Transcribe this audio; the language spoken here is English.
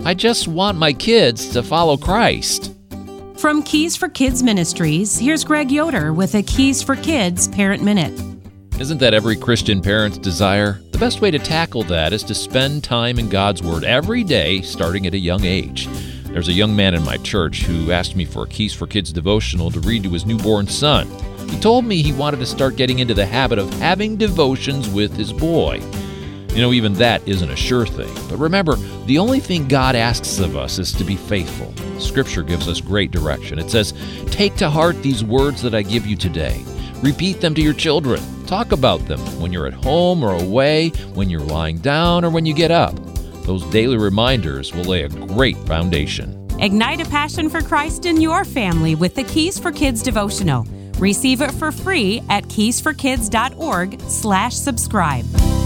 I just want my kids to follow Christ. From Keys for Kids Ministries, here's Greg Yoder with a Keys for Kids Parent Minute. Isn't that every Christian parent's desire? The best way to tackle that is to spend time in God's Word every day, starting at a young age. There's a young man in my church who asked me for a Keys for Kids devotional to read to his newborn son. He told me he wanted to start getting into the habit of having devotions with his boy. You know, even that isn't a sure thing. But remember, the only thing God asks of us is to be faithful. Scripture gives us great direction. It says, "Take to heart these words that I give you today. Repeat them to your children. Talk about them when you're at home or away, when you're lying down or when you get up." Those daily reminders will lay a great foundation. Ignite a passion for Christ in your family with the Keys for Kids devotional. Receive it for free at keysforkids.org/subscribe.